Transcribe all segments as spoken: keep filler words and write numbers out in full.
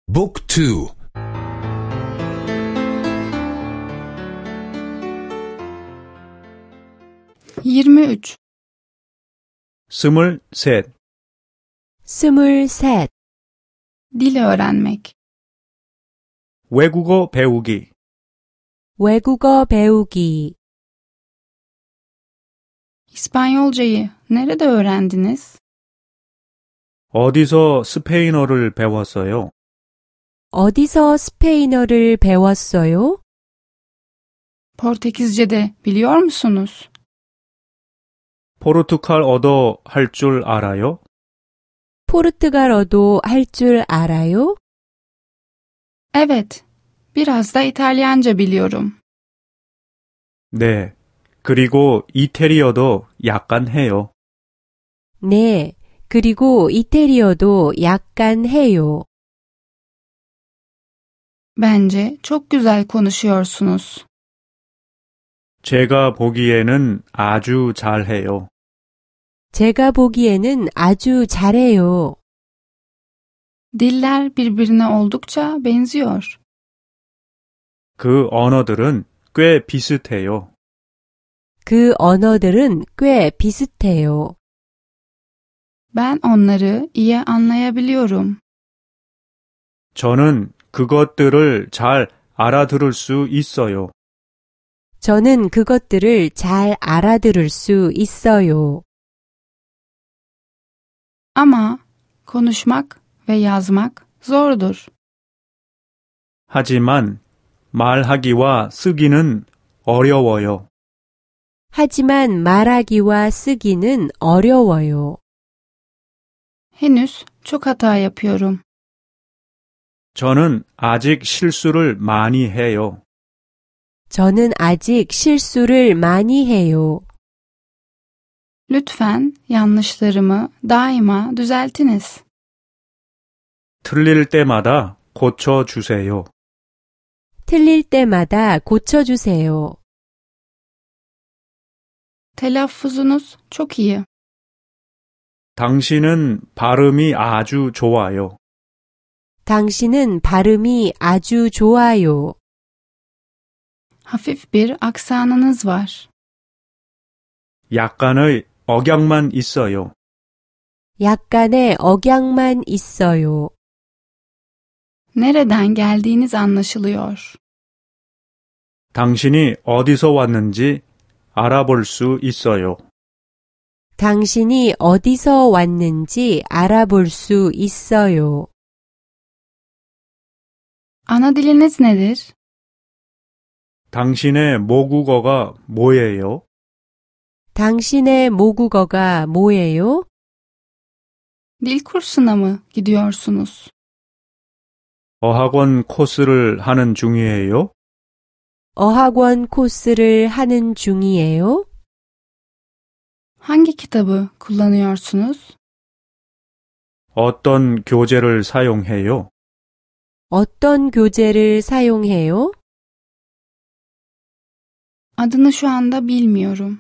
Book two. yirmi üç. 스물셋. 스물셋. Dil öğrenmek. 외국어 배우기. 외국어 배우기. İspanyolcayı nerede öğrendiniz? 어디서 스페인어를 배웠어요? 어디서 스페인어를 배웠어요? Portekizce de biliyor musunuz? 포르투갈어도 할 줄 알아요? 포르투갈어도 할 줄 알아요? Evet, biraz da İtalyanca biliyorum. 네. 그리고 이태리어도 약간 해요. 네. 그리고 이태리어도 약간 해요. Bence çok güzel konuşuyorsunuz. 제가 보기에는 아주 잘해요. 제가 보기에는 아주 잘해요. Diller birbirine oldukça benziyor. 그 언어들은 꽤 비슷해요. 그 언어들은 꽤 비슷해요. Ben onları iyi anlayabiliyorum. 저는 그것들을 잘 알아들을 수 있어요. 저는 그것들을 잘 알아들을 수 있어요. Ama konuşmak ve yazmak zordur. 하지만 말하기와 쓰기는 어려워요. 하지만 말하기와 쓰기는 어려워요. Henüz çok hata yapıyorum. 저는 아직 실수를 많이 해요. 저는 아직 실수를 많이 해요. Lütfen yanlışlarımı daima düzeltiniz. 틀릴 때마다 고쳐주세요. 틀릴 때마다 고쳐주세요. Telaffuzunuz çok iyi. 당신은 발음이 아주 좋아요. 당신은 발음이 아주 좋아요. Hafif bir aksanınız var. 약간의 억양만 있어요. 약간의 억양만 있어요. Nereden geldiğiniz anlaşılıyor. 당신이 어디서 왔는지 알아볼 수 있어요. 당신이 어디서 왔는지 알아볼 수 있어요. Ana diliniz nedir? 당신의 모국어가 뭐예요? 당신의 모국어가 뭐예요? Dil kursuna mı gidiyorsunuz? 어학원 코스를 하는 중이에요? 어학원 코스를 하는 중이에요? Hangi kitabı kullanıyorsunuz? 어떤 교재를 사용해요? 어떤 교재를 사용해요? Adını şu anda bilmiyorum.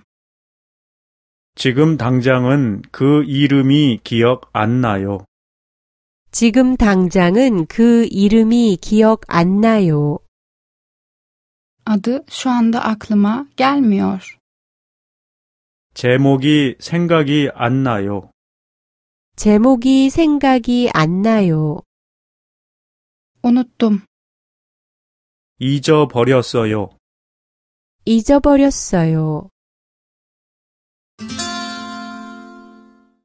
지금 당장은 그 이름이 기억 안 나요. 지금 당장은 그 이름이 기억 안 나요. Adı şu anda aklıma gelmiyor. 제목이 생각이 안 나요. 제목이 생각이 안 나요. Unuttum. 잊어버렸어요. 잊어버렸어요.